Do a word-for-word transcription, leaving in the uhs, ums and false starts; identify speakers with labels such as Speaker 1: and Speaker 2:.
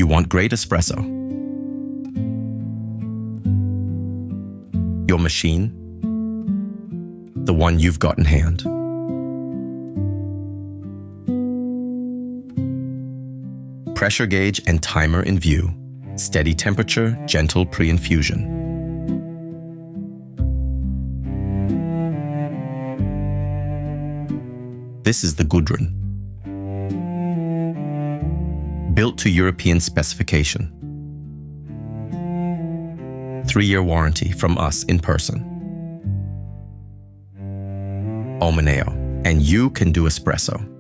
Speaker 1: You want great espresso. Your machine, the one you've got in hand. Pressure gauge and timer in view. Steady temperature, gentle pre-infusion. This is the Gudrun. Built to European specification. Three-year warranty from us in person. Omaneo, and you can do espresso.